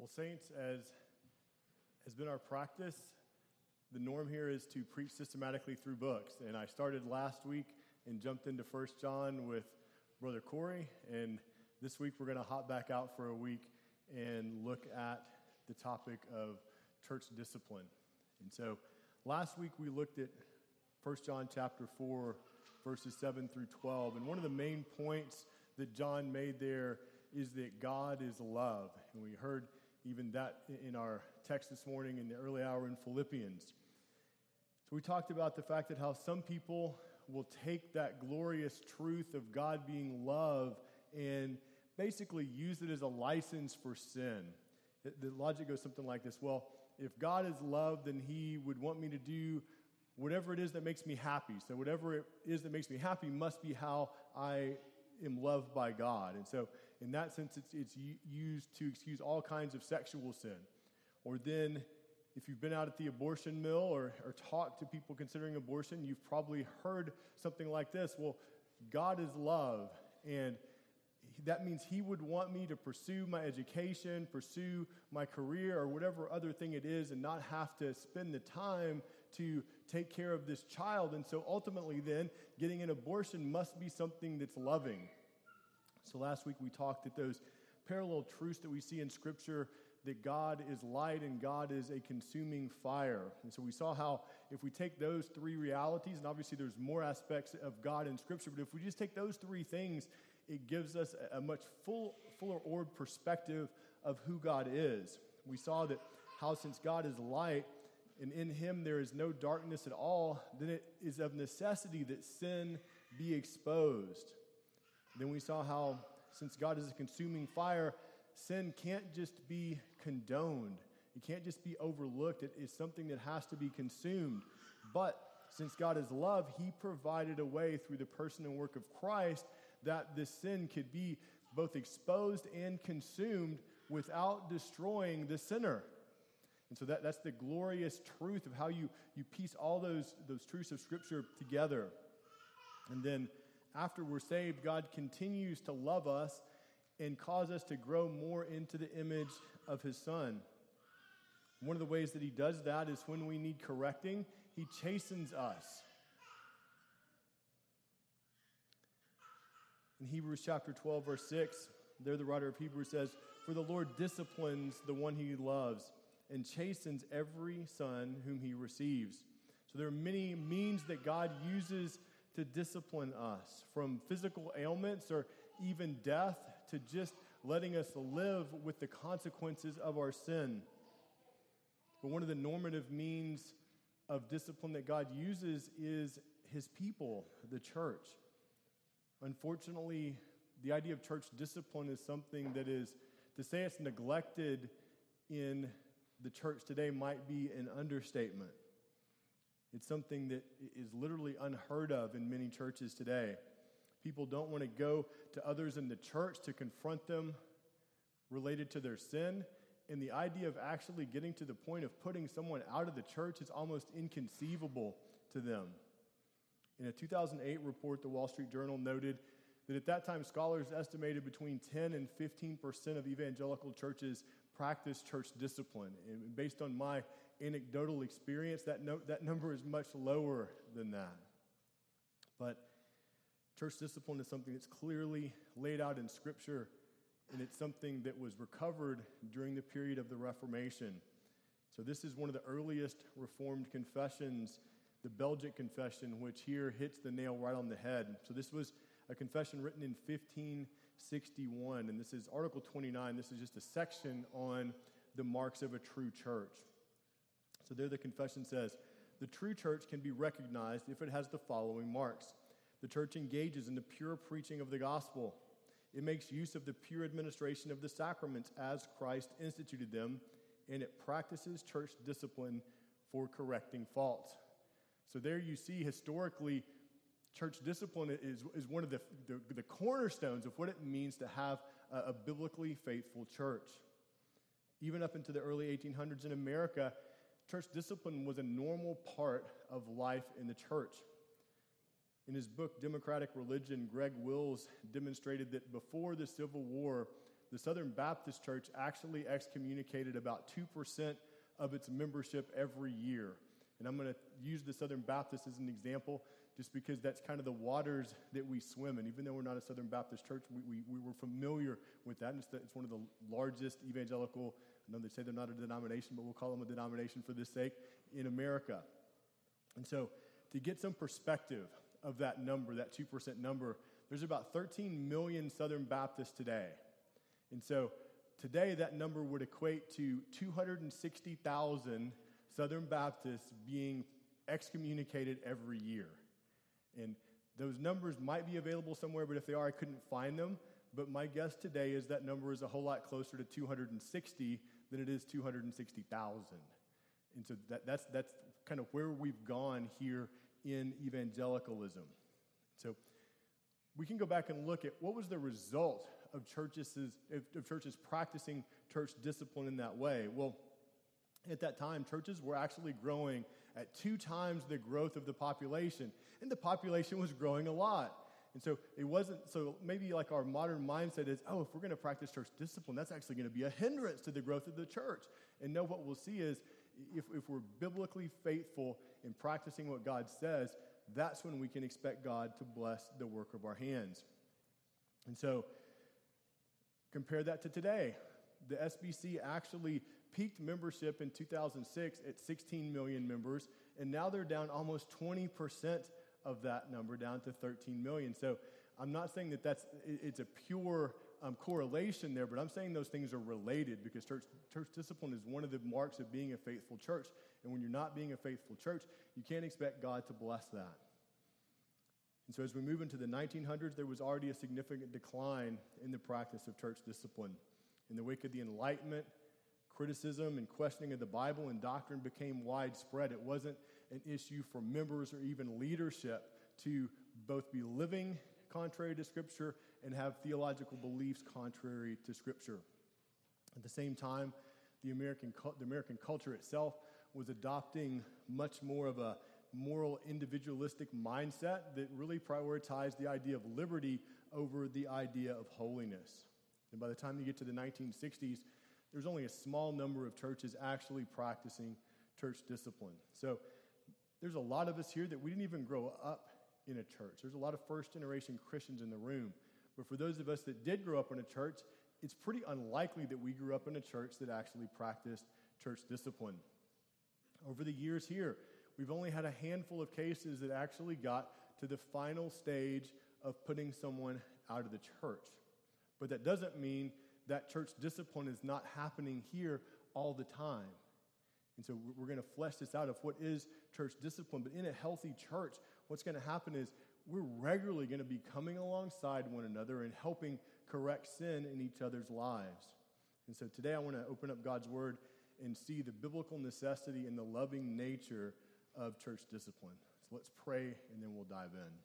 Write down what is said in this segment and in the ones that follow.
Well, saints, as has been our practice, the norm here is to preach systematically through books. And I started last week and jumped into 1 John with Brother Corey. And this week we're going to hop back out for a week and look at the topic of church discipline. And so last week we looked at 1 John chapter 4, verses 7 through 12. And one of the main points that John made there is that God is love. And we heard even that in our text this morning in the early hour in Philippians. So we talked about the fact that how some people will take that glorious truth of God being love and basically use it as a license for sin. The logic goes something like this. Well, if God is love, then he would want me to do whatever it is that makes me happy. So whatever it is that makes me happy must be how I am loved by God. And so in that sense, it's used to excuse all kinds of sexual sin. Or then, if you've been out at the abortion mill or talked to people considering abortion, you've probably heard something like this. Well, God is love, and that means he would want me to pursue my education, pursue my career, or whatever other thing it is, and not have to spend the time to take care of this child. And so ultimately then, getting an abortion must be something that's loving. So last week we talked at those parallel truths that we see in Scripture, that God is light and God is a consuming fire. And so we saw how if we take those three realities, and obviously there's more aspects of God in Scripture, but if we just take those three things, it gives us a much fuller-orbed perspective of who God is. We saw that how since God is light, and in him there is no darkness at all, then it is of necessity that sin be exposed. Then we saw how since God is a consuming fire, sin can't just be condoned. It can't just be overlooked. It is something that has to be consumed. But since God is love, he provided a way through the person and work of Christ that this sin could be both exposed and consumed without destroying the sinner. And so that's the glorious truth of how you piece all those truths of Scripture together. And then after we're saved, God continues to love us and cause us to grow more into the image of his Son. One of the ways that he does that is when we need correcting, he chastens us. In Hebrews chapter 12, verse 6, there the writer of Hebrews says, "For the Lord disciplines the one he loves and chastens every son whom he receives." So there are many means that God uses to discipline us, from physical ailments or even death to just letting us live with the consequences of our sin. But one of the normative means of discipline that God uses is his people, the church. Unfortunately, the idea of church discipline is something that is, to say it's neglected in the church today might be an understatement. It's something that is literally unheard of in many churches today. People don't want to go to others in the church to confront them related to their sin. And the idea of actually getting to the point of putting someone out of the church is almost inconceivable to them. In a 2008 report, the Wall Street Journal noted that at that time, scholars estimated between 10 and 15% of evangelical churches practice church discipline. And based on my anecdotal experience, that number is much lower than that. But church discipline is something that's clearly laid out in Scripture, and it's something that was recovered during the period of the Reformation. So this is one of the earliest Reformed confessions, the Belgic Confession, which here hits the nail right on the head. So this was a confession written in 1561, and this is Article 29. This is just a section on the marks of a true church. So there the confession says, "The true church can be recognized if it has the following marks. The church engages in the pure preaching of the gospel. It makes use of the pure administration of the sacraments as Christ instituted them, and it practices church discipline for correcting faults." So there you see historically, church discipline is one of the cornerstones of what it means to have a biblically faithful church. Even up into the early 1800s in America, church discipline was a normal part of life in the church. In his book, Democratic Religion, Greg Wills demonstrated that before the Civil War, the Southern Baptist Church actually excommunicated about 2% of its membership every year. And I'm going to use the Southern Baptist as an example just because that's kind of the waters that we swim in. Even though we're not a Southern Baptist church, we were familiar with that. And it's one of the largest evangelical, I know they say they're not a denomination, but we'll call them a denomination for this sake, in America. And so to get some perspective of that number, that 2% number, there's about 13 million Southern Baptists today. And so today that number would equate to 260,000 Southern Baptists being excommunicated every year. And those numbers might be available somewhere, but if they are, I couldn't find them. But my guess today is that number is a whole lot closer to 260 than it is 260,000. And so that's kind of where we've gone here in evangelicalism. So we can go back and look at what was the result of churches practicing church discipline in that way. Well, at that time, churches were actually growing at 2 times the growth of the population, and the population was growing a lot. And so it wasn't, so maybe like our modern mindset is, oh, if we're going to practice church discipline, that's actually going to be a hindrance to the growth of the church. And no, what we'll see is if we're biblically faithful in practicing what God says, that's when we can expect God to bless the work of our hands. And so compare that to today. The SBC actually peaked membership in 2006 at 16 million members, and now they're down almost 20% of that number, down to 13 million. So I'm not saying that it's a pure correlation there, but I'm saying those things are related because church discipline is one of the marks of being a faithful church. And when you're not being a faithful church, you can't expect God to bless that. And so as we move into the 1900s, there was already a significant decline in the practice of church discipline. In the wake of the Enlightenment, criticism and questioning of the Bible and doctrine became widespread. It wasn't an issue for members or even leadership to both be living contrary to Scripture and have theological beliefs contrary to Scripture. At the same time, the American culture itself was adopting much more of a moral individualistic mindset that really prioritized the idea of liberty over the idea of holiness. And by the time you get to the 1960s, there's only a small number of churches actually practicing church discipline. So there's a lot of us here that we didn't even grow up in a church. There's a lot of first-generation Christians in the room. But for those of us that did grow up in a church, it's pretty unlikely that we grew up in a church that actually practiced church discipline. Over the years here, we've only had a handful of cases that actually got to the final stage of putting someone out of the church. But that doesn't mean that church discipline is not happening here all the time. And so we're going to flesh this out of what is church discipline. But in a healthy church, what's going to happen is we're regularly going to be coming alongside one another and helping correct sin in each other's lives. And so today I want to open up God's Word and see the biblical necessity and the loving nature of church discipline. So let's pray and then we'll dive in.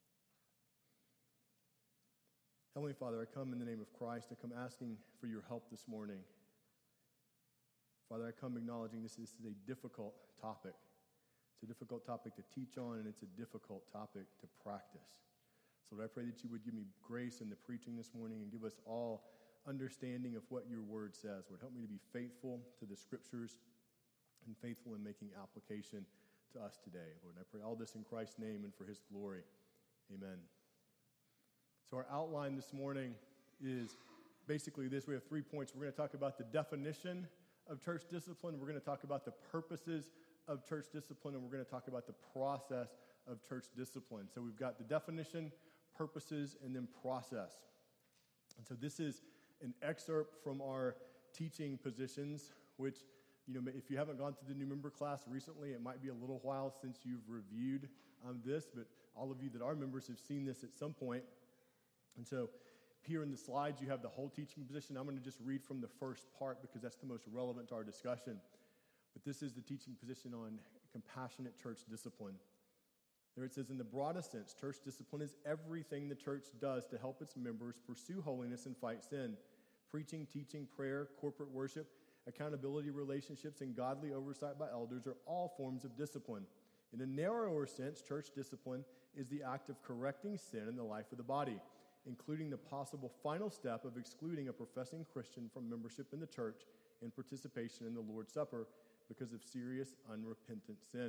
Heavenly Father, I come in the name of Christ. I come asking for your help this morning. Father, I come acknowledging this is a difficult topic. It's a difficult topic to teach on, and it's a difficult topic to practice. So Lord, I pray that you would give me grace in the preaching this morning and give us all understanding of what your word says. Lord, help me to be faithful to the scriptures and faithful in making application to us today. Lord, and I pray all this in Christ's name and for his glory. Amen. So our outline this morning is basically this. We have 3 points. We're going to talk about the definition of church discipline. We're going to talk about the purposes of church discipline, and we're going to talk about the process of church discipline. So we've got the definition, purposes, and then process. And so this is an excerpt from our teaching positions, which, if you haven't gone through the new member class recently, it might be a little while since you've reviewed this, but all of you that are members have seen this at some point. And so here in the slides, you have the whole teaching position. I'm going to just read from the first part because that's the most relevant to our discussion. But this is the teaching position on compassionate church discipline. There it says, in the broadest sense, church discipline is everything the church does to help its members pursue holiness and fight sin. Preaching, teaching, prayer, corporate worship, accountability relationships, and godly oversight by elders are all forms of discipline. In a narrower sense, church discipline is the act of correcting sin in the life of the body. including the possible final step of excluding a professing Christian from membership in the church and participation in the Lord's Supper because of serious unrepentant sin.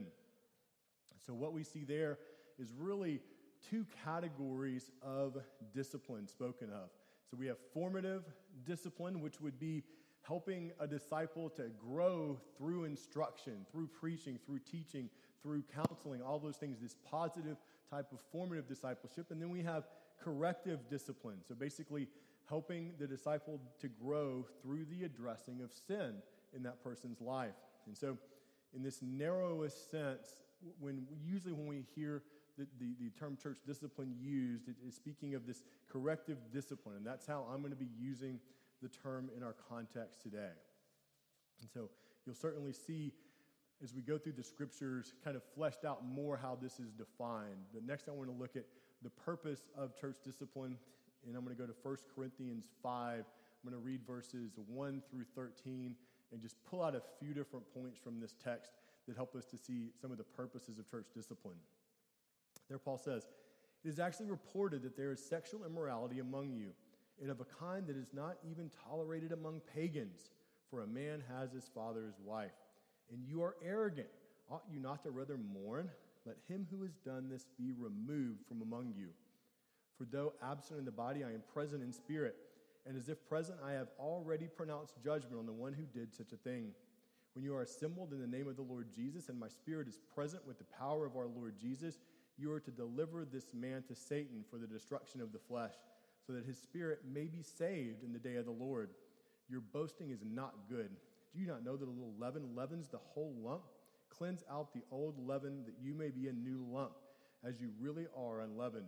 So what we see there is really two categories of discipline spoken of. So we have formative discipline, which would be helping a disciple to grow through instruction, through preaching, through teaching, through counseling, all those things, this positive type of formative discipleship. And then we have corrective discipline. So basically helping the disciple to grow through the addressing of sin in that person's life. And so in this narrowest sense, usually when we hear the term church discipline used, it is speaking of this corrective discipline. And that's how I'm going to be using the term in our context today. And so you'll certainly see as we go through the scriptures kind of fleshed out more how this is defined. But next I want to look at the purpose of church discipline, and I'm going to go to 1 Corinthians 5. I'm going to read verses 1 through 13 and just pull out a few different points from this text that help us to see some of the purposes of church discipline. There Paul says, "It is actually reported that there is sexual immorality among you, and of a kind that is not even tolerated among pagans, for a man has his father's wife. And you are arrogant. Ought you not to rather mourn? Let him who has done this be removed from among you. For though absent in the body, I am present in spirit, and as if present, I have already pronounced judgment on the one who did such a thing. When you are assembled in the name of the Lord Jesus, and my spirit is present with the power of our Lord Jesus, you are to deliver this man to Satan for the destruction of the flesh, so that his spirit may be saved in the day of the Lord. Your boasting is not good. Do you not know that a little leaven leavens the whole lump? Cleanse out the old leaven, that you may be a new lump, as you really are unleavened.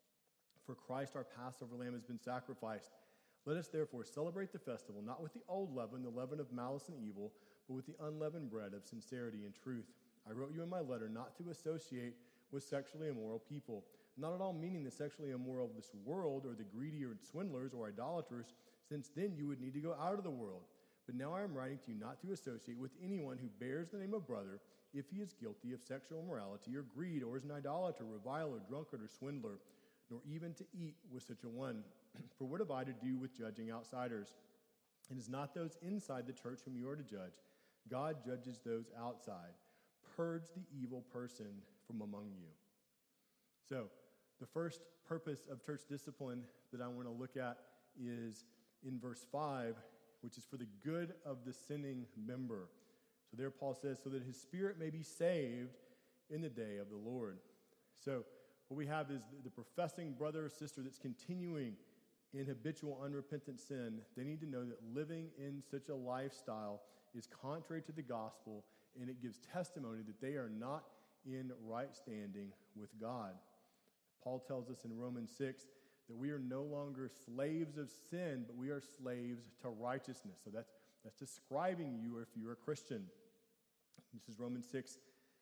For Christ our Passover lamb has been sacrificed. Let us therefore celebrate the festival, not with the old leaven, the leaven of malice and evil, but with the unleavened bread of sincerity and truth. I wrote you in my letter not to associate with sexually immoral people, not at all meaning the sexually immoral of this world, or the greedy or swindlers or idolaters, since then you would need to go out of the world. But now I am writing to you not to associate with anyone who bears the name of brother if he is guilty of sexual immorality or greed, or is an idolater, reviler, drunkard, or swindler, nor even to eat with such a one. For what have I to do with judging outsiders? It is not those inside the church whom you are to judge. God judges those outside. Purge the evil person from among you." So, the first purpose of church discipline that I want to look at is in verse 5, which is for the good of the sinning member. So there Paul says, so that his spirit may be saved in the day of the Lord. So what we have is the professing brother or sister that's continuing in habitual unrepentant sin. They need to know that living in such a lifestyle is contrary to the gospel, and it gives testimony that they are not in right standing with God. Paul tells us in Romans 6 that we are no longer slaves of sin, but we are slaves to righteousness. So that's describing you if you're a Christian. This is Romans 6,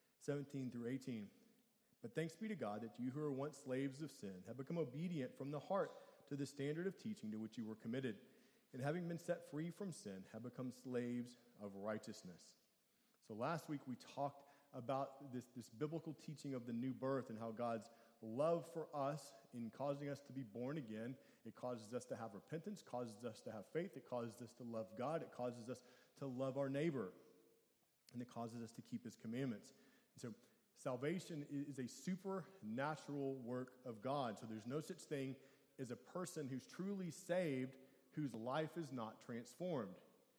17 through 18. "But thanks be to God that you who were once slaves of sin have become obedient from the heart to the standard of teaching to which you were committed, and having been set free from sin, have become slaves of righteousness." So last week we talked about this biblical teaching of the new birth and how God's love for us in causing us to be born again. It causes us to have repentance, causes us to have faith, it causes us to love God, it causes us to love our neighbor, and it causes us to keep his commandments. And so salvation is a supernatural work of God. So there's no such thing as a person who's truly saved whose life is not transformed.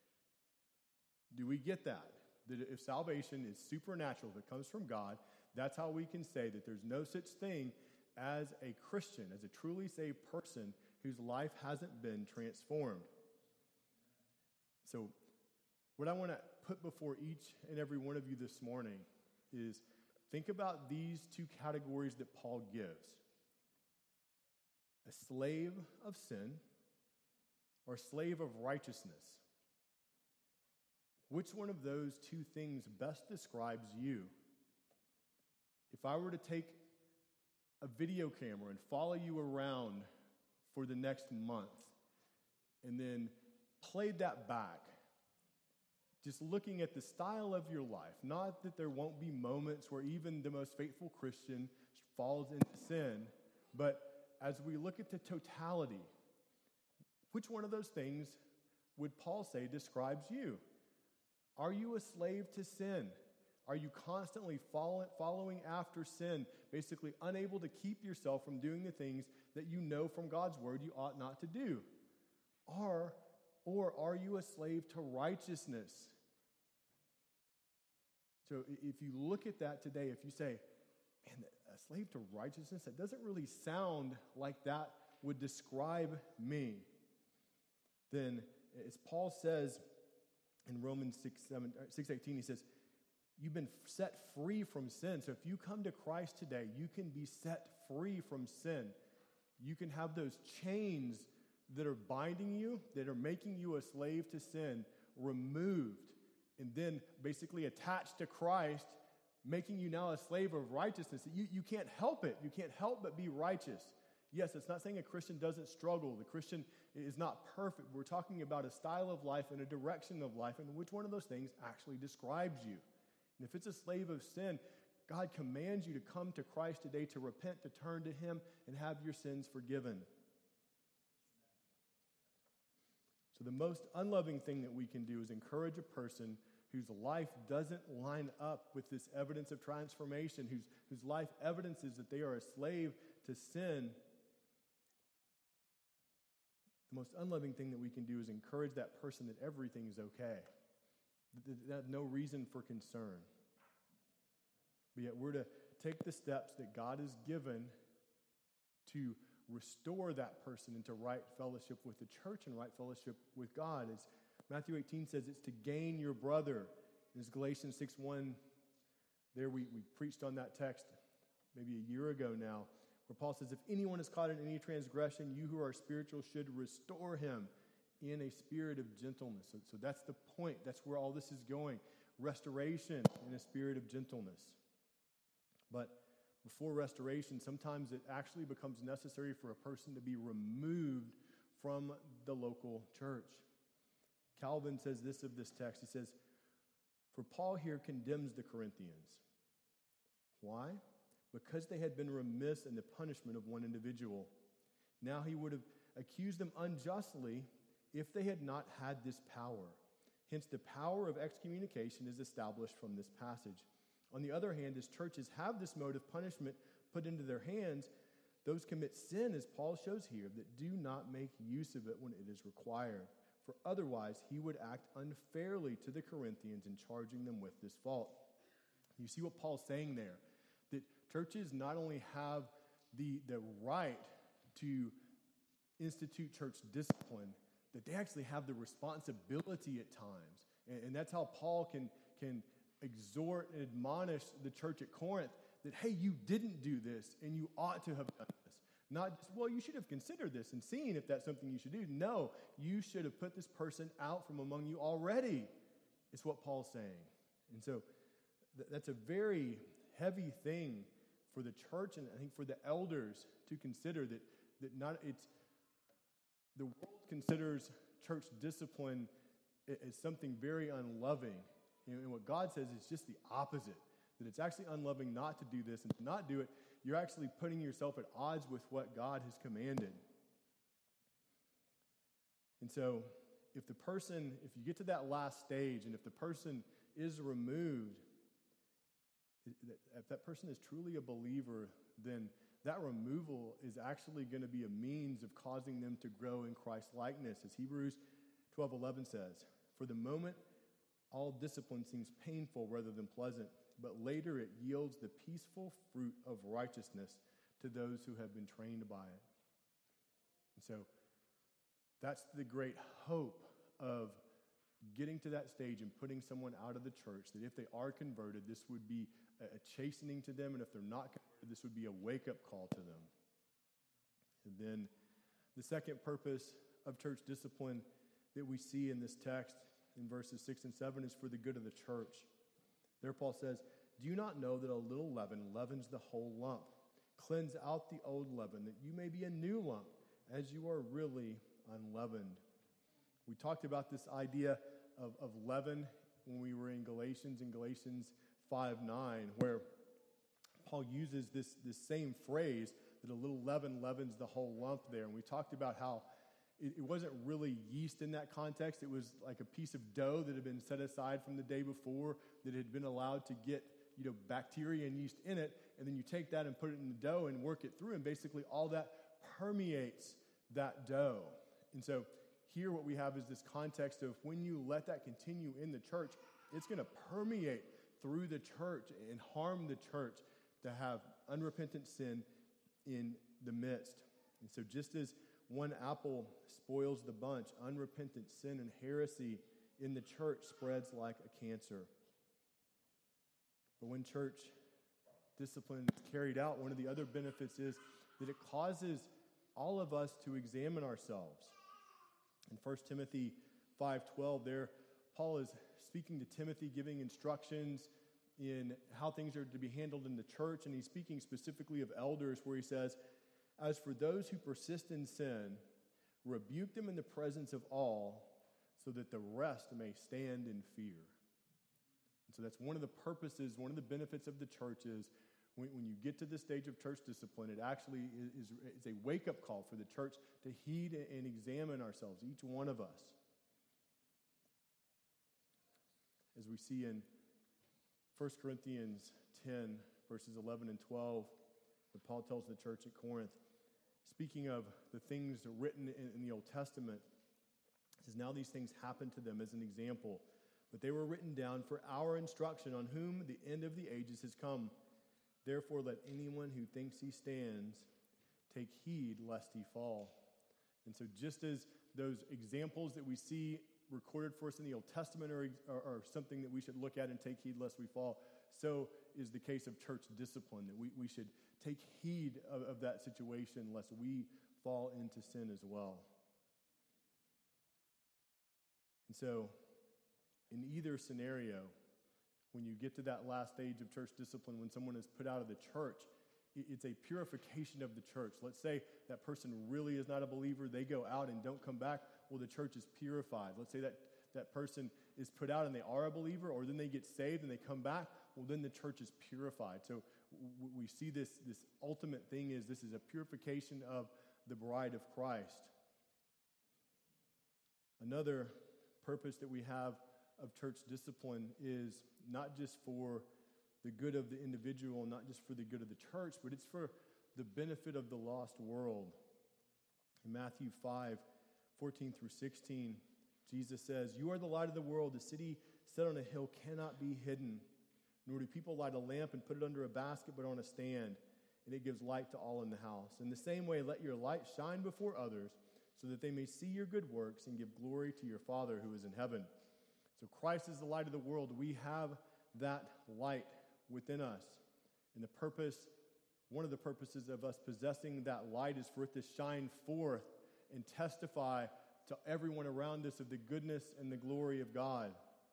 Do we get that? That if salvation is supernatural, if it comes from God, that's how we can say that there's no such thing as a Christian, as a truly saved person whose life hasn't been transformed. So what I want to put before each and every one of you this morning is think about these two categories that Paul gives. A slave of sin or a slave of righteousness. Which one of those two things best describes you? If I were to take a video camera and follow you around for the next month and then played that back, just looking at the style of your life, not that there won't be moments where even the most faithful Christian falls into sin, but as we look at the totality, which one of those things would Paul say describes you? Are you a slave to sin? Are you constantly following after sin, basically unable to keep yourself from doing the things that you know from God's word you ought not to do? Or are you a slave to righteousness? So if you look at that today, if you say, man, a slave to righteousness, that doesn't really sound like that would describe me. Then, as Paul says in Romans 6:18, he says, you've been set free from sin. So if you come to Christ today, you can be set free from sin. You can have those chains that are binding you, that are making you a slave to sin, removed, and then basically attached to Christ, making you now a slave of righteousness. You can't help it. You can't help but be righteous. Yes, it's not saying a Christian doesn't struggle. The Christian is not perfect. We're talking about a style of life and a direction of life, and which one of those things actually describes you. And if it's a slave of sin, God commands you to come to Christ today, to repent, to turn to Him, and have your sins forgiven. So the most unloving thing that we can do is encourage a person whose life doesn't line up with this evidence of transformation, whose life evidences that they are a slave to sin. The most unloving thing that we can do is encourage that person that everything is okay. They have no reason for concern. But yet we're to take the steps that God has given to restore that person into right fellowship with the church and right fellowship with God. As Matthew 18 says, it's to gain your brother. As Galatians 6:1, there we preached on that text maybe a year ago now, where Paul says, if anyone is caught in any transgression, you who are spiritual should restore him in a spirit of gentleness. So that's the point. That's where all this is going. Restoration in a spirit of gentleness. But before restoration, sometimes it actually becomes necessary for a person to be removed from the local church. Calvin says this of this text. He says, for Paul here condemns the Corinthians. Why? Because they had been remiss in the punishment of one individual. Now he would have accused them unjustly if they had not had this power. Hence, the power of excommunication is established from this passage. On the other hand, as churches have this mode of punishment put into their hands, those commit sin, as Paul shows here, that do not make use of it when it is required. For otherwise, he would act unfairly to the Corinthians in charging them with this fault. You see what Paul's saying there? That churches not only have the right to institute church discipline, that they actually have the responsibility at times. And that's how Paul can exhort and admonish the church at Corinth that, hey, you didn't do this and you ought to have done this. Not just, well, you should have considered this and seen if that's something you should do. No, you should have put this person out from among you already, is what Paul's saying. And so that's a very heavy thing for the church and I think for the elders to consider, that not it's the world considers church discipline as something very unloving. And what God says is just the opposite, that it's actually unloving not to do this, and to not do it, you're actually putting yourself at odds with what God has commanded. And so if you get to that last stage, and if the person is removed, if that person is truly a believer, then that removal is actually going to be a means of causing them to grow in Christ's likeness. As Hebrews 12:11 says, for the moment, all discipline seems painful rather than pleasant, but later it yields the peaceful fruit of righteousness to those who have been trained by it. And so that's the great hope of getting to that stage and putting someone out of the church, that if they are converted, this would be a chastening to them, and if they're not converted, this would be a wake-up call to them. And then the second purpose of church discipline that we see in this text in verses 6 and 7 is for the good of the church. There Paul says, do you not know that a little leaven leavens the whole lump? Cleanse out the old leaven, that you may be a new lump, as you are really unleavened. We talked about this idea of leaven when we were in Galatians 5:9, where Paul uses this same phrase that a little leaven leavens the whole lump there. And we talked about how it wasn't really yeast in that context. It was like a piece of dough that had been set aside from the day before that had been allowed to get bacteria and yeast in it. And then you take that and put it in the dough and work it through. And basically all that permeates that dough. And so here what we have is this context of when you let that continue in the church, it's going to permeate through the church and harm the church to have unrepentant sin in the midst. And so just as one apple spoils the bunch, unrepentant sin and heresy in the church spreads like a cancer. But when church discipline is carried out, one of the other benefits is that it causes all of us to examine ourselves. In 1 Timothy 5:12, there Paul is speaking to Timothy, giving instructions in how things are to be handled in the church, and he's speaking specifically of elders, where he says, "As for those who persist in sin, rebuke them in the presence of all, so that the rest may stand in fear." And so that's one of the purposes, one of the benefits of the church is when you get to this stage of church discipline, it actually is a wake-up call for the church to heed and examine ourselves, each one of us. As we see in 1 Corinthians 10, verses 11 and 12, what Paul tells the church at Corinth, speaking of the things written in the Old Testament, he says, "Now these things happened to them as an example, but they were written down for our instruction, on whom the end of the ages has come. Therefore, let anyone who thinks he stands take heed lest he fall." And so just as those examples that we see recorded for us in the Old Testament are something that we should look at and take heed lest we fall, so is the case of church discipline, that we should take heed of that situation lest we fall into sin as well. And so in either scenario, when you get to that last stage of church discipline, when someone is put out of the church, it's a purification of the church. Let's say that person really is not a believer. They go out and don't come back. Well, the church is purified. Let's say that person is put out and they are a believer, or then they get saved and they come back. Well, then the church is purified. So we see this ultimate thing is this is a purification of the bride of Christ. Another purpose that we have of church discipline is not just for the good of the individual, not just for the good of the church, but it's for the benefit of the lost world. In Matthew 5:14 through 16, Jesus says, "You are the light of the world. The city set on a hill cannot be hidden. Nor do people light a lamp and put it under a basket, but on a stand, and it gives light to all in the house. In the same way, let your light shine before others, so that they may see your good works and give glory to your Father who is in heaven." So Christ is the light of the world. We have that light within us. And one of the purposes of us possessing that light is for it to shine forth and testify to everyone around us of the goodness and the glory of God.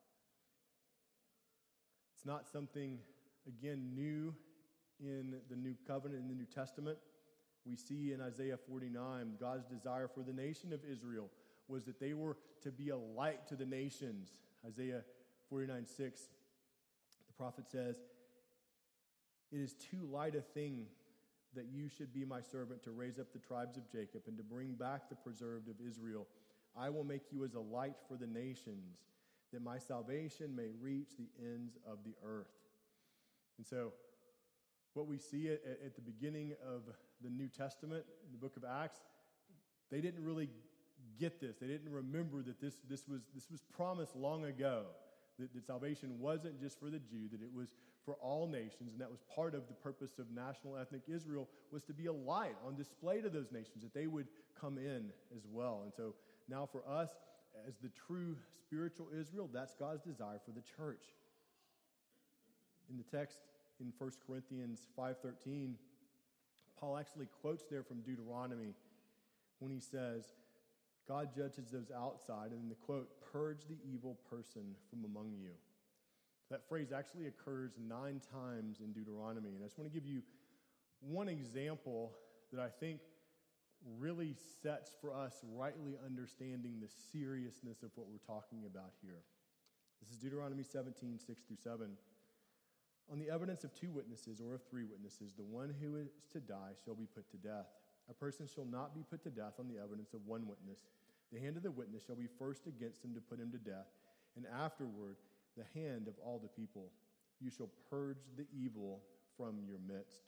It's not something, again, new in the New Covenant, in the New Testament. We see in Isaiah 49, God's desire for the nation of Israel was that they were to be a light to the nations. Isaiah 49:6, the prophet says, "It is too light a thing that you should be my servant to raise up the tribes of Jacob and to bring back the preserved of Israel. I will make you as a light for the nations, that my salvation may reach the ends of the earth." And so what we see at the beginning of the New Testament, in the book of Acts, they didn't really get this. They didn't remember that this was promised long ago, that salvation wasn't just for the Jew, that it was for all nations, and that was part of the purpose of national ethnic Israel, was to be a light on display to those nations, that they would come in as well. And so now for us, as the true spiritual Israel, that's God's desire for the church. In the text in 1 Corinthians 5:13, Paul actually quotes there from Deuteronomy when he says, "God judges those outside," and in the quote, "purge the evil person from among you." That phrase actually occurs 9 times in Deuteronomy. And I just want to give you one example that I think really sets for us rightly understanding the seriousness of what we're talking about here. This is Deuteronomy 17:6-7. On the evidence of 2 witnesses or of 3 witnesses, the one who is to die shall be put to death. A person shall not be put to death on the evidence of 1 witness. The hand of the witness shall be first against him to put him to death, and afterward the hand of all the people. You shall purge the evil from your midst.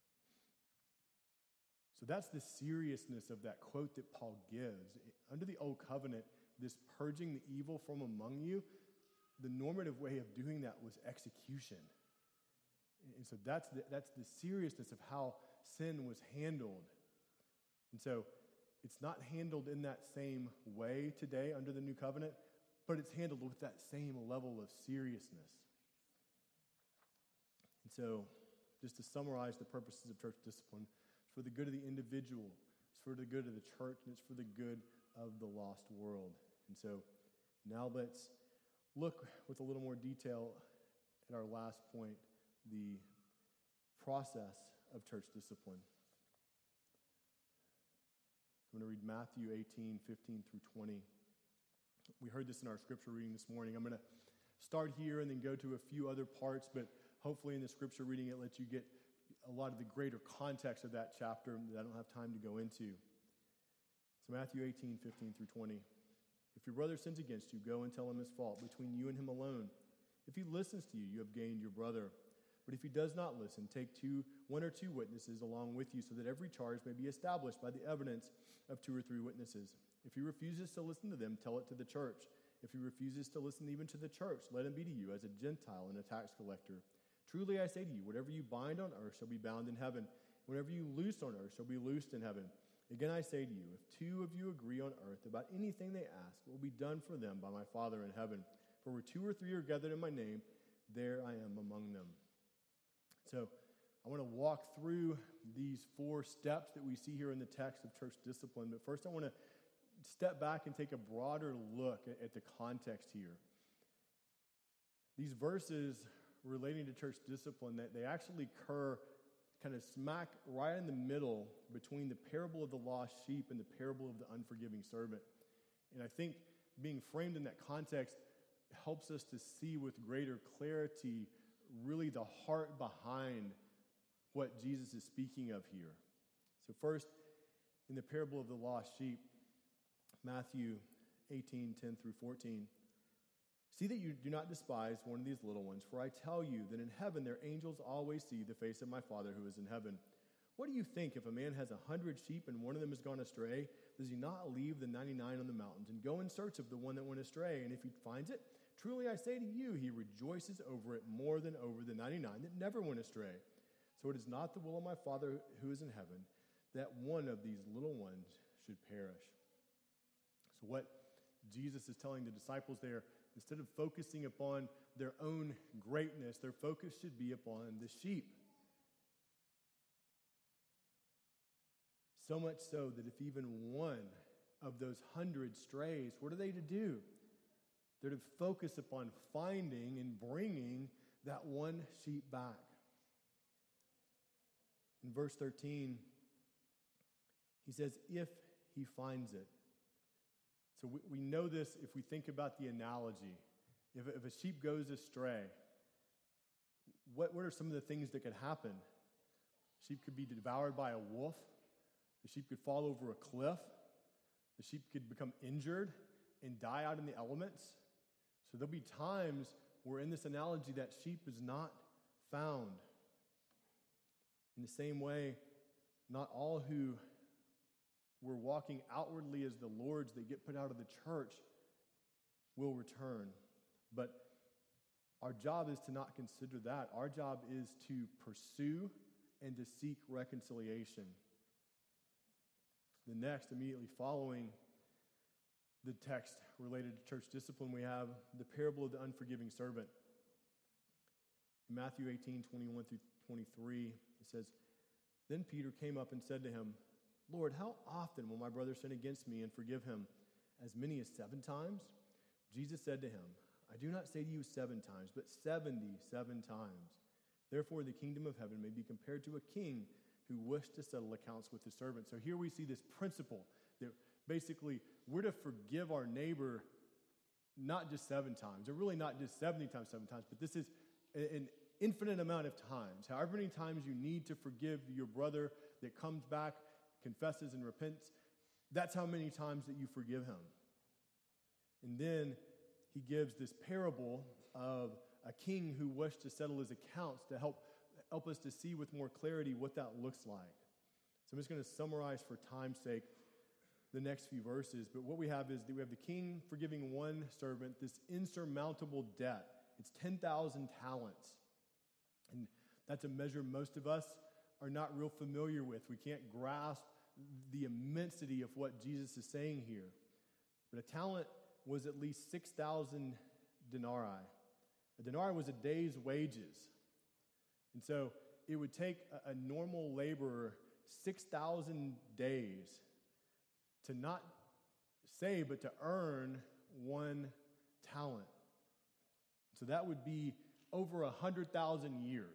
So that's the seriousness of that quote that Paul gives. Under the Old Covenant, this purging the evil from among you, the normative way of doing that was execution. And so that's the seriousness of how sin was handled. And so it's not handled in that same way today under the New Covenant, but it's handled with that same level of seriousness. And so, just to summarize the purposes of church discipline, it's for the good of the individual, it's for the good of the church, and it's for the good of the lost world. And so, now let's look with a little more detail at our last point, the process of church discipline. I'm going to read Matthew 18, 15 through 20. We heard this in our scripture reading this morning. I'm going to start here and then go to a few other parts, but hopefully in the scripture reading it lets you get a lot of the greater context of that chapter that I don't have time to go into. So Matthew 18, 15 through 20. If your brother sins against you, go and tell him his fault between you and him alone. If he listens to you, you have gained your brother. But if he does not listen, take 1 or 2 witnesses along with you so that every charge may be established by the evidence of 2 or 3 witnesses. If he refuses to listen to them, tell it to the church. If he refuses to listen even to the church, let him be to you as a Gentile and a tax collector. Truly I say to you, whatever you bind on earth shall be bound in heaven. Whatever you loose on earth shall be loosed in heaven. Again I say to you, if 2 of you agree on earth about anything they ask, it will be done for them by my Father in heaven. For where 2 or 3 are gathered in my name, there I am among them. So I want to walk through these 4 steps that we see here in the text of church discipline. But first I want to step back and take a broader look at the context here. These verses relating to church discipline, they actually occur kind of smack right in the middle between the parable of the lost sheep and the parable of the unforgiving servant. And I think being framed in that context helps us to see with greater clarity really the heart behind what Jesus is speaking of here. So first, in the parable of the lost sheep, Matthew 18, 10 through 14, see that you do not despise one of these little ones, for I tell you that in heaven their angels always see the face of my Father who is in heaven. What do you think if a man has 100 sheep and one of them has gone astray? Does he not leave the 99 on the mountains and go in search of the one that went astray? And if he finds it, truly I say to you, he rejoices over it more than over the 99 that never went astray. So it is not the will of my Father who is in heaven that one of these little ones should perish. So what Jesus is telling the disciples there, instead of focusing upon their own greatness, their focus should be upon the sheep. So much so that if even one of those 100 strays, what are they to do? They're to focus upon finding and bringing that one sheep back. In verse 13, he says, if he finds it. So we know this if we think about the analogy. If a sheep goes astray, what are some of the things that could happen? Sheep could be devoured by a wolf. The sheep could fall over a cliff. The sheep could become injured and die out in the elements. So there'll be times where in this analogy that sheep is not found. In the same way, not all who were walking outwardly as the Lord's that get put out of the church will return. But our job is to not consider that. Our job is to pursue and to seek reconciliation. The next, immediately following the text related to church discipline, we have the parable of the unforgiving servant. In Matthew 18, 21 through 23, it says, Then Peter came up and said to him, Lord, how often will my brother sin against me and forgive him? As many as 7 times? Jesus said to him, I do not say to you 7 times, but 77 times. Therefore the kingdom of heaven may be compared to a king who wished to settle accounts with his servant. So here we see this principle that basically we're to forgive our neighbor not just 7 times, or really not just 70 times 7 times, but this is infinite amount of times. However many times you need to forgive your brother that comes back, confesses, and repents, that's how many times that you forgive him. And then he gives this parable of a king who wished to settle his accounts to help us to see with more clarity what that looks like. So I'm just going to summarize for time's sake the next few verses. But what we have is that we have the king forgiving one servant this insurmountable debt. It's 10,000 talents. And that's a measure most of us are not real familiar with. We can't grasp the immensity of what Jesus is saying here. But a talent was at least 6,000 denarii. A denarii was a day's wages. And so it would take a normal laborer 6,000 days to not save, but to earn one talent. So that would be over 100,000 years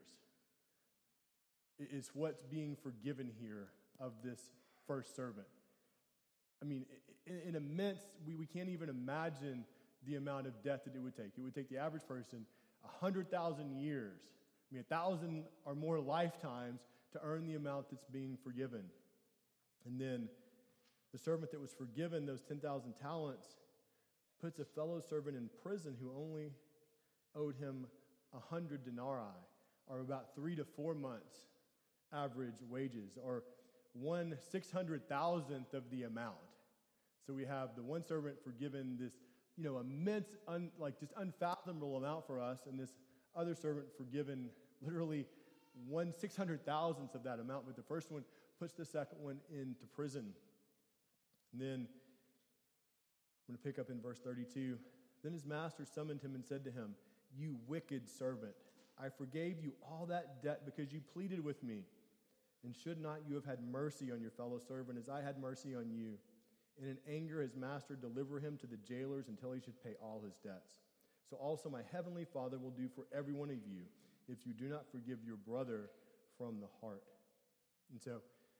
is what's being forgiven here of this first servant. I mean, in immense, we can't even imagine the amount of debt that it would take. It would take the average person 100,000 years, 1,000 or more lifetimes to earn the amount that's being forgiven. And then the servant that was forgiven those 10,000 talents puts a fellow servant in prison who only owed him 100 denarii, or about 3 to 4 months average wages, or 1/600,000th of the amount. So we have the one servant forgiven this, immense, just unfathomable amount for us, and this other servant forgiven literally 1/600,000th of that amount. But the first one puts the second one into prison. And then I'm going to pick up in verse 32. Then his master summoned him and said to him, "You wicked servant, I forgave you all that debt because you pleaded with me. And should not you have had mercy on your fellow servant as I had mercy on you?" And in anger his master delivered him to the jailers until he should pay all his debts. So also my heavenly Father will do for every one of you if you do not forgive your brother from the heart. And so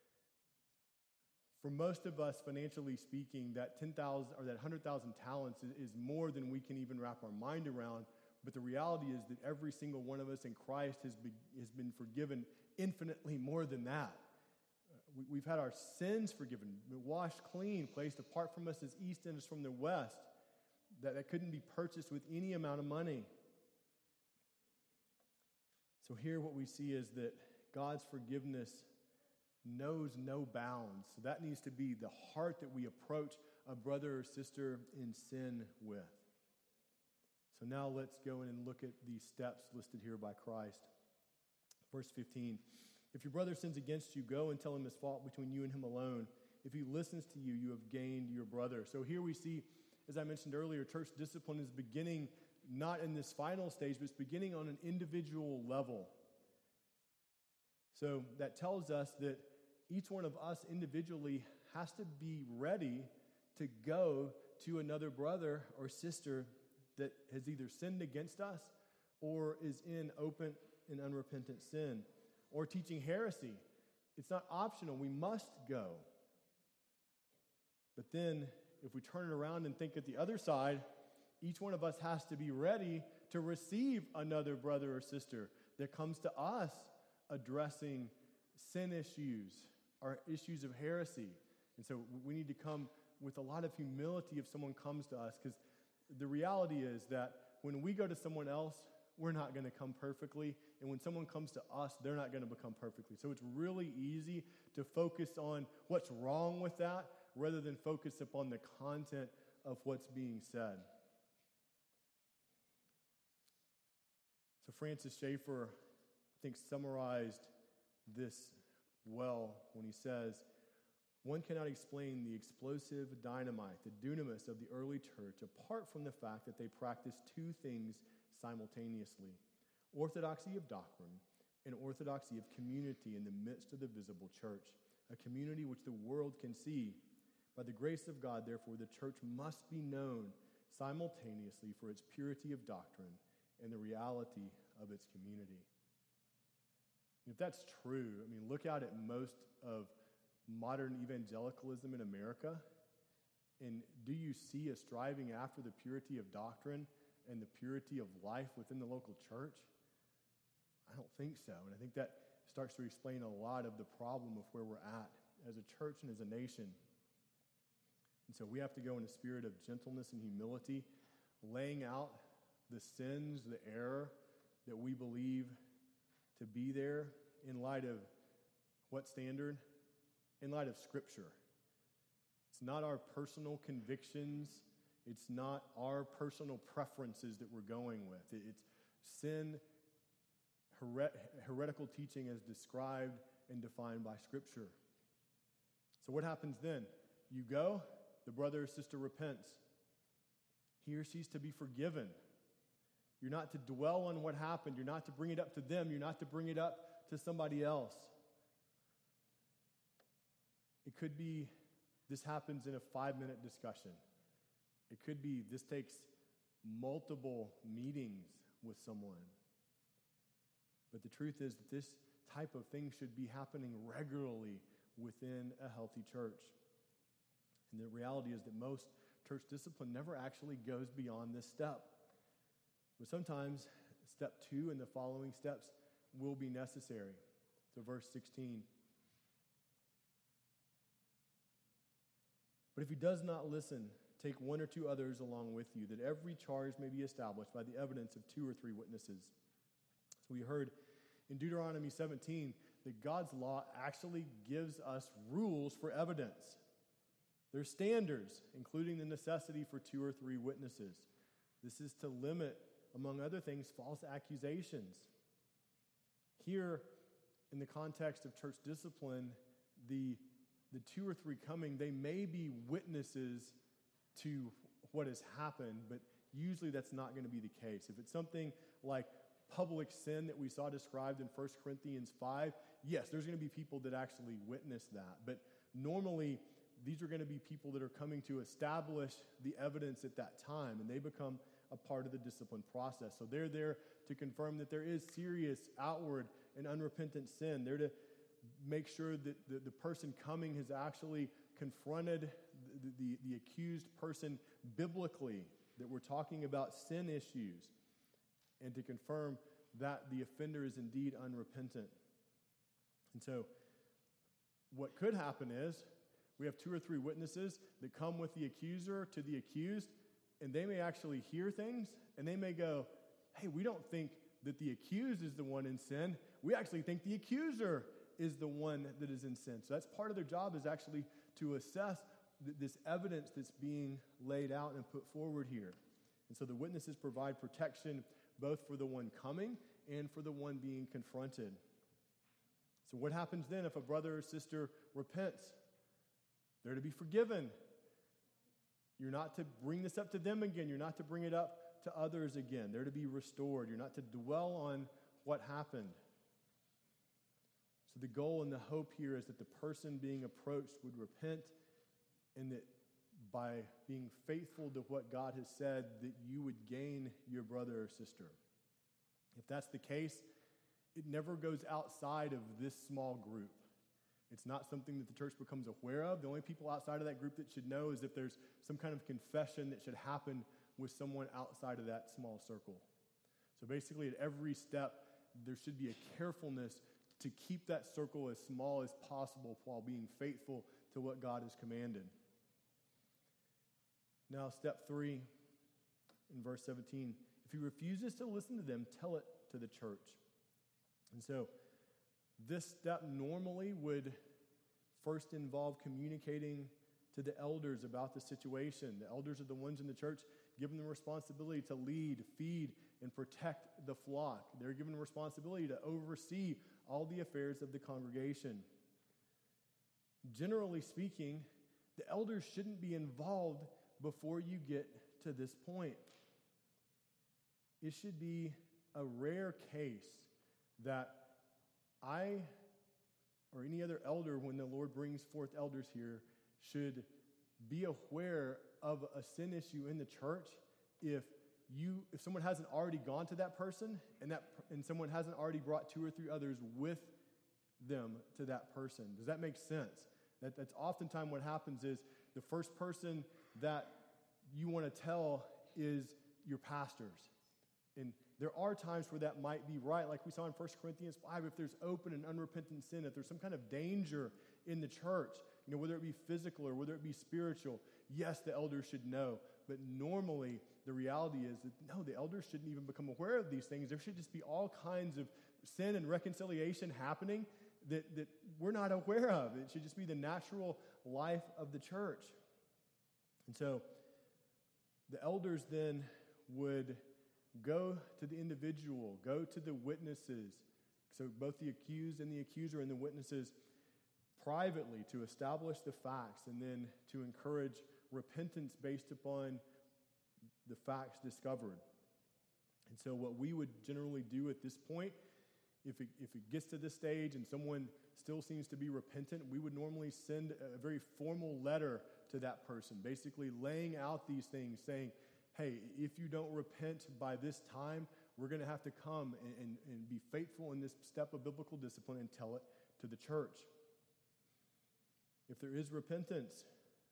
for most of us, financially speaking, that 10,000 or that 100,000 talents is more than we can even wrap our mind around. But the reality is that every single one of us in Christ has been forgiven infinitely more than that. We've had our sins forgiven, washed clean, placed apart from us as east is from the west, that couldn't be purchased with any amount of money. So here what we see is that God's forgiveness knows no bounds. So that needs to be the heart that we approach a brother or sister in sin with. So now let's go in and look at these steps listed here by Christ. Verse 15, if your brother sins against you, go and tell him his fault between you and him alone. If he listens to you, you have gained your brother. So here we see, as I mentioned earlier, church discipline is beginning not in this final stage, but it's beginning on an individual level. So that tells us that each one of us individually has to be ready to go to another brother or sister that has either sinned against us or is in open and unrepentant sin or teaching heresy. It's not optional. We must go. But then if we turn it around and think at the other side, each one of us has to be ready to receive another brother or sister that comes to us addressing sin issues or issues of heresy. And so we need to come with a lot of humility if someone comes to us, because the reality is that when we go to someone else, we're not going to come perfectly. And when someone comes to us, they're not going to become perfectly. So it's really easy to focus on what's wrong with that rather than focus upon the content of what's being said. So Francis Schaeffer, I think, summarized this well when he says, one cannot explain the explosive dynamite, the dunamis of the early church, apart from the fact that they practiced two things simultaneously: orthodoxy of doctrine and orthodoxy of community in the midst of the visible church, a community which the world can see. By the grace of God, therefore, the church must be known simultaneously for its purity of doctrine and the reality of its community. If that's true, look out at most of modern evangelicalism in America, and do you see a striving after the purity of doctrine and the purity of life within the local church? I don't think so. And I think that starts to explain a lot of the problem of where we're at as a church and as a nation. And so we have to go in a spirit of gentleness and humility, laying out the sins, the error that we believe to be there in light of what standard? In light of Scripture. It's not our personal convictions. It's not our personal preferences that we're going with. It's sin, heretical teaching as described and defined by Scripture. So what happens then? You go, the brother or sister repents. He or she's to be forgiven. You're not to dwell on what happened. You're not to bring it up to them. You're not to bring it up to somebody else. It could be this happens in a 5-minute discussion. It could be this takes multiple meetings with someone. But the truth is that this type of thing should be happening regularly within a healthy church. And the reality is that most church discipline never actually goes beyond this step. But sometimes step 2 and the following steps will be necessary. So verse 16. But if he does not listen, take 1 or 2 others along with you, that every charge may be established by the evidence of 2 or 3 witnesses. So we heard in Deuteronomy 17 that God's law actually gives us rules for evidence. There's standards, including the necessity for 2 or 3 witnesses. This is to limit, among other things, false accusations. Here, in the context of church discipline, the 2 or 3 coming, they may be witnesses to what has happened, but usually that's not going to be the case. If it's something like public sin that we saw described in 1 Corinthians 5, yes, there's going to be people that actually witness that. But normally, these are going to be people that are coming to establish the evidence at that time, and they become a part of the discipline process. So they're there to confirm that there is serious outward and unrepentant sin. They're to make sure that the person coming has actually confronted the accused person biblically, that we're talking about sin issues, and to confirm that the offender is indeed unrepentant. And so what could happen is we have 2 or 3 witnesses that come with the accuser to the accused, and they may actually hear things, and they may go, hey, we don't think that the accused is the one in sin. We actually think the accuser is the one that is in sin. So that's part of their job, is actually to assess this evidence that's being laid out and put forward here. And so the witnesses provide protection both for the one coming and for the one being confronted. So what happens then if a brother or sister repents? They're to be forgiven. You're not to bring this up to them again. You're not to bring it up to others again. They're to be restored. You're not to dwell on what happened. So the goal and the hope here is that the person being approached would repent, and that by being faithful to what God has said, that you would gain your brother or sister. If that's the case, it never goes outside of this small group. It's not something that the church becomes aware of. The only people outside of that group that should know is if there's some kind of confession that should happen with someone outside of that small circle. So basically, at every step, there should be a carefulness to keep that circle as small as possible while being faithful to what God has commanded. Now, step 3, in verse 17. If he refuses to listen to them, tell it to the church. And so, this step normally would first involve communicating to the elders about the situation. The elders are the ones in the church given the responsibility to lead, feed, and protect the flock. They're given the responsibility to oversee all the affairs of the congregation. Generally speaking, the elders shouldn't be involved before you get to this point. It should be a rare case that I or any other elder, when the Lord brings forth elders here, should be aware of a sin issue in the church if someone hasn't already gone to that person and someone hasn't already brought 2 or 3 others with them to that person. Does that make sense? That's oftentimes what happens is the first person that you want to tell is your pastors. And there are times where that might be right, like we saw in 1 Corinthians 5, if there's open and unrepentant sin, if there's some kind of danger in the church, whether it be physical or whether it be spiritual, yes, the elders should know. But normally, the reality is that, no, the elders shouldn't even become aware of these things. There should just be all kinds of sin and reconciliation happening that we're not aware of. It should just be the natural life of the church. And so, the elders then would go to the individual, go to the witnesses, so both the accused and the accuser and the witnesses, privately to establish the facts and then to encourage repentance based upon the facts discovered. And so what we would generally do at this point, if it gets to this stage and someone still seems to be repentant, we would normally send a very formal letter to that person, basically laying out these things, saying, hey, if you don't repent by this time, we're going to have to come and be faithful in this step of biblical discipline and tell it to the church. If there is repentance,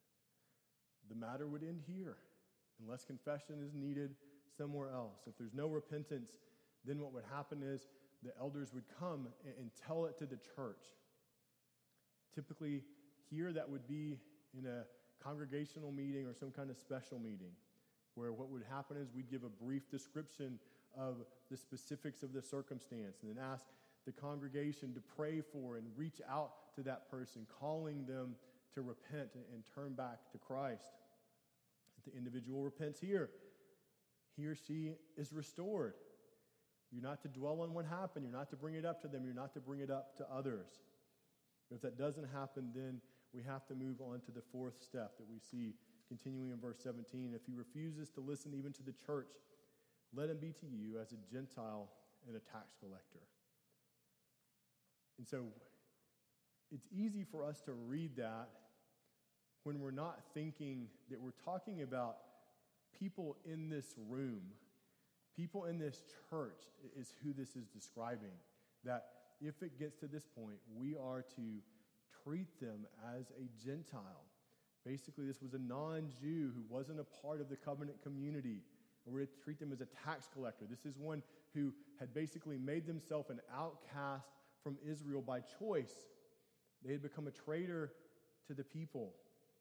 the matter would end here, unless confession is needed somewhere else. If there's no repentance, then what would happen is the elders would come and tell it to the church. Typically, here that would be in a congregational meeting or some kind of special meeting, where what would happen is we'd give a brief description of the specifics of the circumstance and then ask the congregation to pray for and reach out to that person, calling them to repent and turn back to Christ. If the individual repents here, he or she is restored. You're not to dwell on what happened. You're not to bring it up to them. You're not to bring it up to others. If that doesn't happen, then we have to move on to the fourth step that we see continuing in verse 17. If he refuses to listen even to the church, let him be to you as a Gentile and a tax collector. And so it's easy for us to read that when we're not thinking that we're talking about people in this room, people in this church is who this is describing. That if it gets to this point, we are to treat them as a Gentile. Basically, this was a non-Jew who wasn't a part of the covenant community. And we're to treat them as a tax collector. This is one who had basically made themselves an outcast from Israel by choice. They had become a traitor to the people.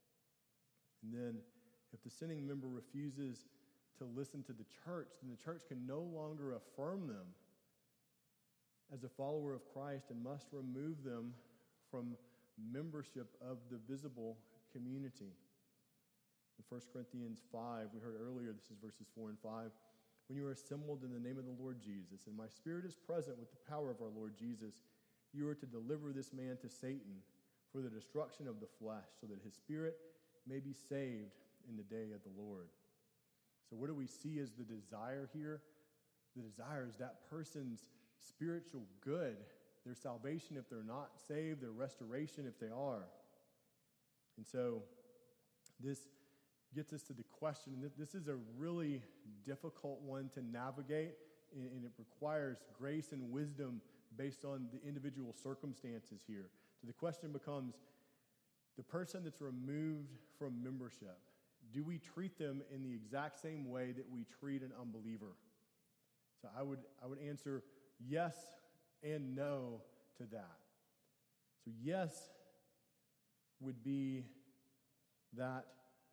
And then if the sinning member refuses to listen to the church, then the church can no longer affirm them as a follower of Christ and must remove them from membership of the visible community. In 1 Corinthians 5, we heard earlier, this is verses 4 and 5, when you are assembled in the name of the Lord Jesus, and my spirit is present with the power of our Lord Jesus, you are to deliver this man to Satan for the destruction of the flesh, so that his spirit may be saved in the day of the Lord. So what do we see as the desire here? The desire is that person's spiritual good, their salvation if they're not saved, their restoration if they are. And so this gets us to the question, and this is a really difficult one to navigate, and it requires grace and wisdom based on the individual circumstances here. So the question becomes, the person that's removed from membership, do we treat them in the exact same way that we treat an unbeliever? So I would answer yes and no to that. So yes would be that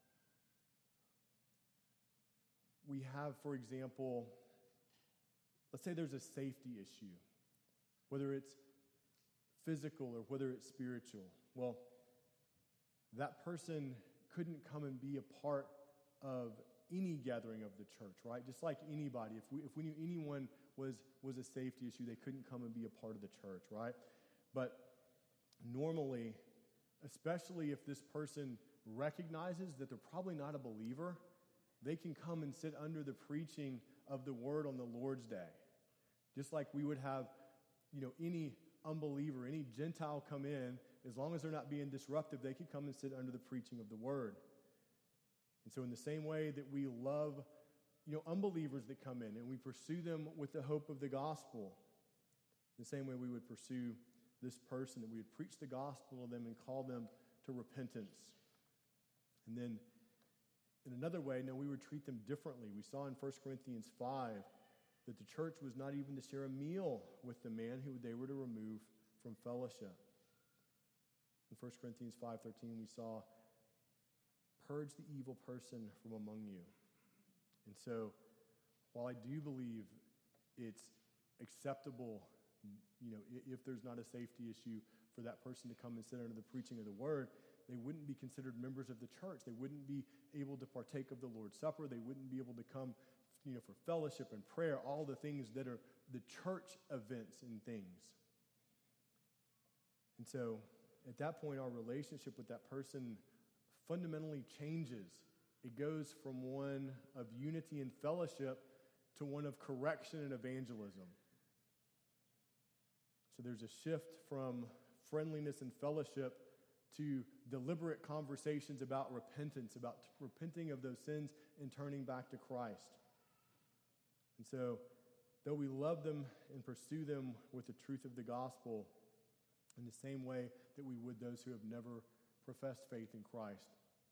we have, for example, let's say there's a safety issue, whether it's physical or whether it's spiritual. Well, that person couldn't come and be a part of any gathering of the church, right? Just like anybody, if we knew anyone was a safety issue, they couldn't come and be a part of the church, right? But normally, especially if this person recognizes that they're probably not a believer, they can come and sit under the preaching of the word on the Lord's Day. Just like we would have, any unbeliever, any Gentile come in, as long as they're not being disruptive, they could come and sit under the preaching of the word. And so in the same way that we love, unbelievers that come in and we pursue them with the hope of the gospel, the same way we would pursue this person, that we would preach the gospel to them and call them to repentance. And then in another way, we would treat them differently. We saw in 1 Corinthians 5 that the church was not even to share a meal with the man who they were to remove from fellowship. In 1 Corinthians 5:13, we saw, purge the evil person from among you. And so, while I do believe it's acceptable, if there's not a safety issue for that person to come and sit under the preaching of the word, they wouldn't be considered members of the church. They wouldn't be able to partake of the Lord's Supper. They wouldn't be able to come, for fellowship and prayer, all the things that are the church events and things. And so, at that point, our relationship with that person fundamentally changes. It goes from one of unity and fellowship to one of correction and evangelism. So there's a shift from friendliness and fellowship to deliberate conversations about repentance, about repenting of those sins and turning back to Christ. And so, though we love them and pursue them with the truth of the gospel in the same way that we would those who have never professed faith in Christ.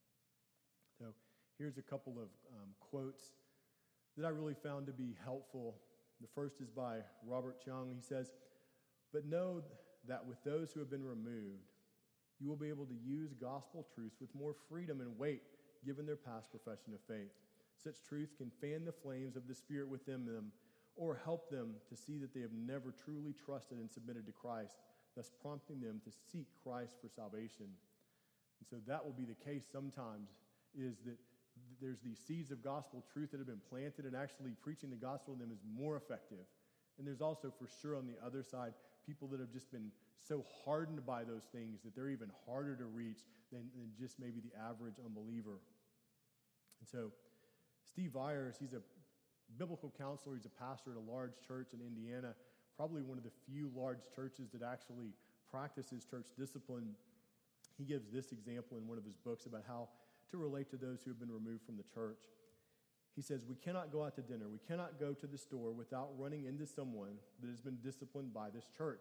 So here's a couple of quotes that I really found to be helpful. The first is by Robert Chung. He says, "But know that with those who have been removed, you will be able to use gospel truths with more freedom and weight given their past profession of faith. Such truth can fan the flames of the Spirit within them or help them to see that they have never truly trusted and submitted to Christ, thus prompting them to seek Christ for salvation." And so that will be the case sometimes, is that there's these seeds of gospel truth that have been planted, and actually preaching the gospel to them is more effective. And there's also, for sure, on the other side, people that have just been so hardened by those things that they're even harder to reach than just maybe the average unbeliever. And so Steve Vyers, he's a biblical counselor. He's a pastor at a large church in Indiana, probably one of the few large churches that actually practices church discipline. He gives this example in one of his books about how to relate to those who have been removed from the church. He says, "We cannot go out to dinner. We cannot go to the store without running into someone that has been disciplined by this church."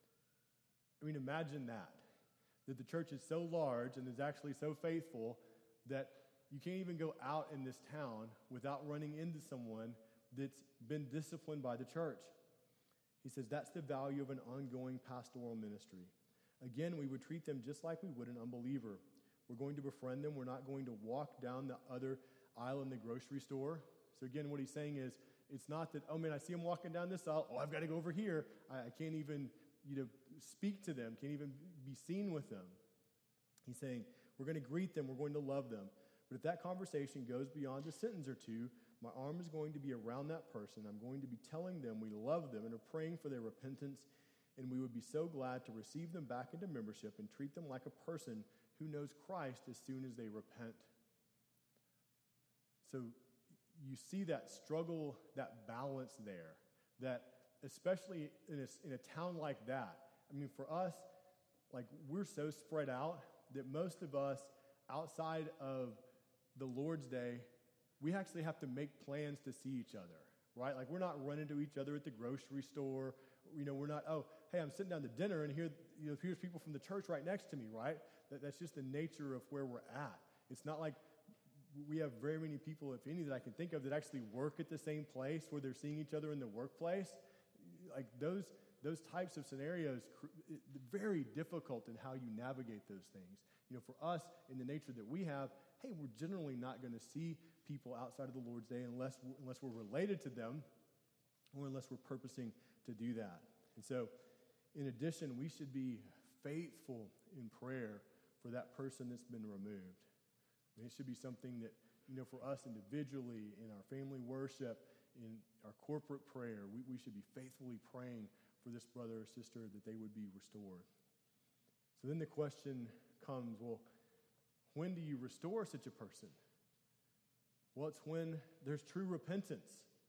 I mean, imagine that the church is so large and is actually so faithful that you can't even go out in this town without running into someone that's been disciplined by the church. He says that's the value of an ongoing pastoral ministry. Again, we would treat them just like we would an unbeliever. We're going to befriend them. We're not going to walk down the other aisle in the grocery store. So again, what he's saying is, it's not that, oh man, I see them walking down this aisle. Oh, I've got to go over here. I can't even, speak to them. Can't even be seen with them. He's saying, we're going to greet them. We're going to love them. But if that conversation goes beyond a sentence or two, my arm is going to be around that person. I'm going to be telling them we love them and are praying for their repentance. And we would be so glad to receive them back into membership and treat them like a person who knows Christ as soon as they repent. So you see that struggle, that balance there, that especially in a town like that, I mean, for us, like, we're so spread out that most of us outside of the Lord's Day, we actually have to make plans to see each other, right? Like, we're not running to each other at the grocery store. We're not, oh, hey, I'm sitting down to dinner and here's people from the church right next to me, right? That's just the nature of where we're at. It's not like we have very many people, if any, that I can think of that actually work at the same place where they're seeing each other in the workplace. Like those types of scenarios, very difficult in how you navigate those things. For us, in the nature that we have, hey, we're generally not going to see people outside of the Lord's Day unless we're related to them or unless we're purposing to do that. And so, in addition, we should be faithful in prayer for that person that's been removed. I mean, it should be something that, for us individually, in our family worship, in our corporate prayer, we should be faithfully praying for this brother or sister that they would be restored. So then the question comes, well, when do you restore such a person? Well, it's when there's true repentance.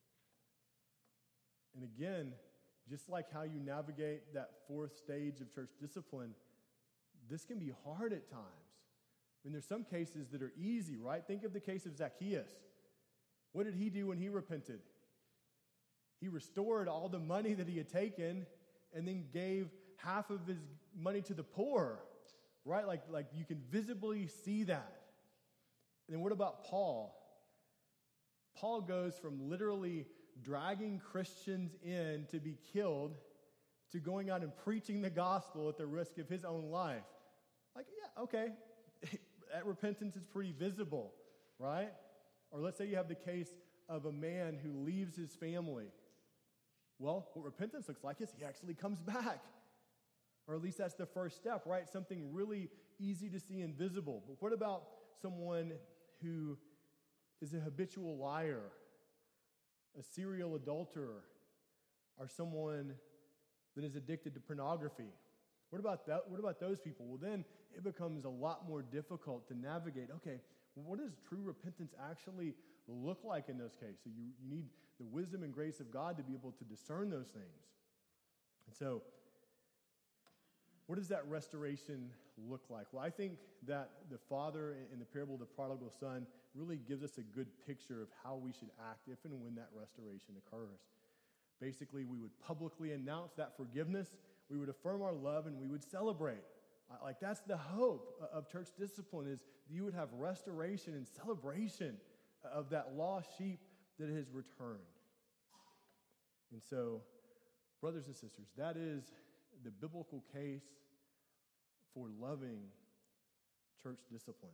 And again, just like how you navigate that fourth stage of church discipline, this can be hard at times. I mean, there's some cases that are easy, right? Think of the case of Zacchaeus. What did he do when he repented? He restored all the money that he had taken and then gave half of his money to the poor, right? Like you can visibly see that. And then what about Paul? Paul goes from literally dragging Christians in to be killed to going out and preaching the gospel at the risk of his own life. Like, yeah, okay, that repentance is pretty visible, right? Or let's say you have the case of a man who leaves his family. Well, what repentance looks like is he actually comes back. Or at least that's the first step, right? Something really easy to see and visible. But what about someone who is a habitual liar, a serial adulterer, or someone that is addicted to pornography? What about that? What about those people? Well, then it becomes a lot more difficult to navigate. Okay, what does true repentance actually look like in those cases? So you need the wisdom and grace of God to be able to discern those things. And so, what does that restoration look like? Well, I think that the father in the parable of the prodigal son really gives us a good picture of how we should act if and when that restoration occurs. Basically, we would publicly announce that forgiveness, we would affirm our love, and we would celebrate. Like, that's the hope of church discipline, is that you would have restoration and celebration of that lost sheep that has returned. And so, brothers and sisters, that is the biblical case for loving church discipline.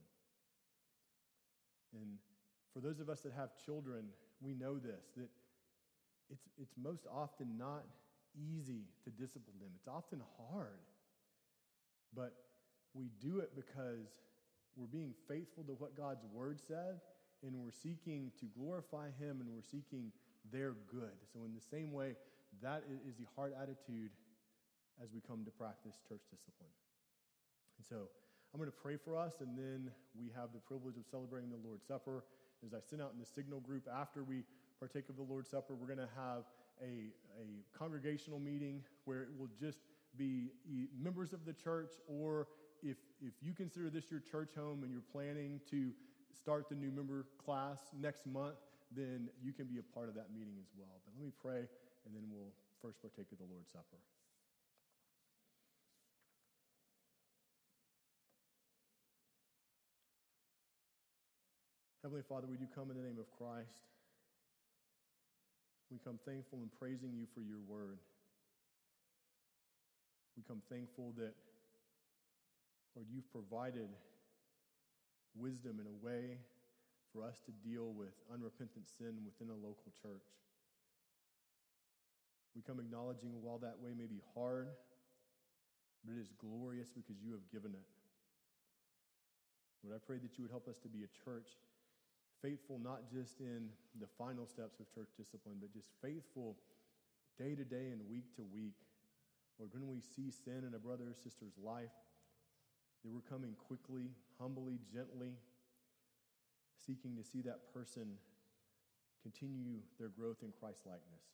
And for those of us that have children, we know this, that it's most often not easy to discipline them. It's often hard. But we do it because we're being faithful to what God's word said, and we're seeking to glorify him, and we're seeking their good. So in the same way, that is the heart attitude as we come to practice church discipline. And so I'm going to pray for us, and then we have the privilege of celebrating the Lord's Supper. As I sent out in the signal group, after we partake of the Lord's Supper, we're going to have a congregational meeting where it will just be members of the church, or if you consider this your church home and you're planning to start the new member class next month, then you can be a part of that meeting as well. But let me pray, and then we'll first partake of the Lord's Supper. Heavenly Father, we do come in the name of Christ. We come thankful and praising you for your word. We come thankful that, Lord, you've provided wisdom in a way for us to deal with unrepentant sin within a local church. We come acknowledging while that way may be hard, but it is glorious because you have given it. Lord, I pray that you would help us to be a church faithful not just in the final steps of church discipline, but just faithful day to day and week to week. Lord, when we see sin in a brother or sister's life, that we're coming quickly, humbly, gently, seeking to see that person continue their growth in Christ-likeness.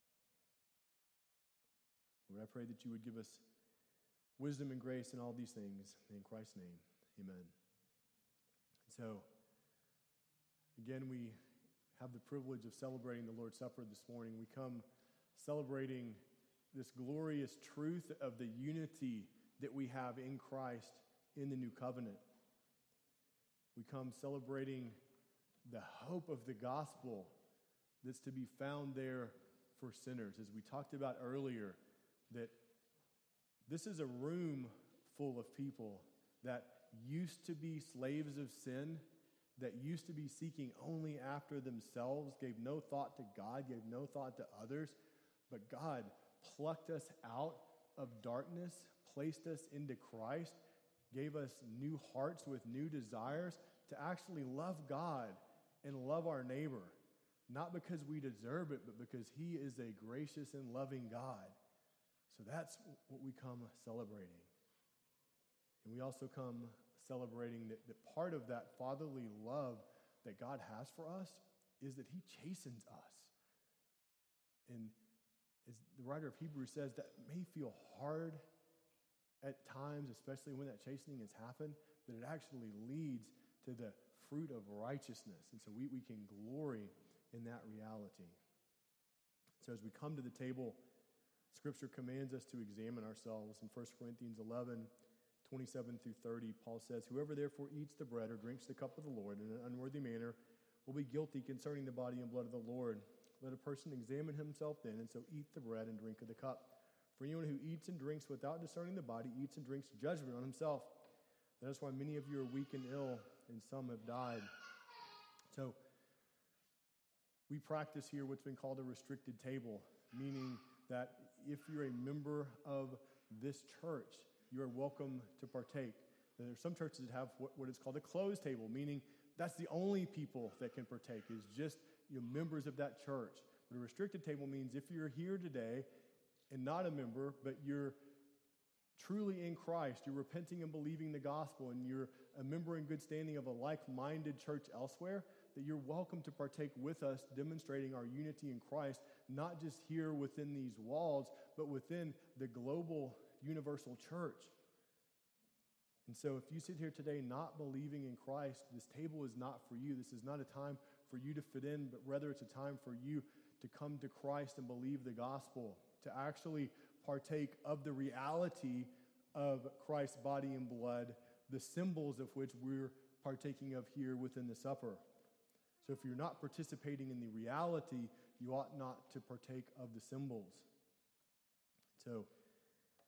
Lord, I pray that you would give us wisdom and grace in all these things. In Christ's name, amen. So, again, we have the privilege of celebrating the Lord's Supper this morning. We come celebrating this glorious truth of the unity that we have in Christ in the new covenant. We come celebrating the hope of the gospel that's to be found there for sinners. As we talked about earlier, that this is a room full of people that used to be slaves of sin, that used to be seeking only after themselves, gave no thought to God, gave no thought to others, but God plucked us out of darkness, placed us into Christ, gave us new hearts with new desires to actually love God and love our neighbor, not because we deserve it, but because he is a gracious and loving God. So that's what we come celebrating. And we also come celebrating that part of that fatherly love that God has for us is that he chastens us. And as the writer of Hebrews says, that may feel hard at times, especially when that chastening has happened, but it actually leads to the fruit of righteousness. And so we can glory in that reality. So as we come to the table, Scripture commands us to examine ourselves. In 1 Corinthians 11, 27 through 30, Paul says, "Whoever therefore eats the bread or drinks the cup of the Lord in an unworthy manner will be guilty concerning the body and blood of the Lord. Let a person examine himself then, and so eat the bread and drink of the cup. For anyone who eats and drinks without discerning the body eats and drinks judgment on himself. That is why many of you are weak and ill, and some have died. So, we practice here what's been called a restricted table, meaning that if you're a member of this church, you are welcome to partake. And there are some churches that have what is called a closed table, meaning that's the only people that can partake, is just members of that church. But a restricted table means if you're here today and not a member, but you're truly in Christ, you're repenting and believing the gospel, and you're a member in good standing of a like-minded church elsewhere, that you're welcome to partake with us, demonstrating our unity in Christ, not just here within these walls, but within the global universal church. And so if you sit here today not believing in Christ, this table is not for you. This is not a time for you to fit in, but rather it's a time for you to come to Christ and believe the gospel, to actually partake of the reality of Christ's body and blood, the symbols of which we're partaking of here within the supper. So if you're not participating in the reality, you ought not to partake of the symbols. So